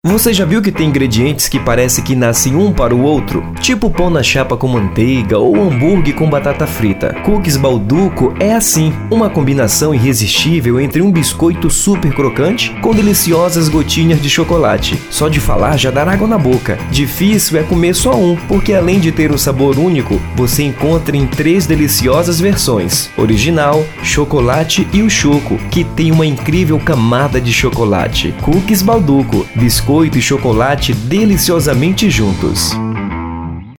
Você já viu que tem ingredientes que parece que nascem um para o outro? Tipo pão na chapa com manteiga ou hambúrguer com batata frita. Cookies Balduco é assim, uma combinação irresistível entre um biscoito super crocante com deliciosas gotinhas de chocolate. Só de falar já dá água na boca. Difícil é comer só um, porque além de ter um sabor único, você encontra em 3 deliciosas versões: original, chocolate e o choco, que tem uma incrível camada de chocolate. Cookies Balduco, biscoito e chocolate deliciosamente juntos.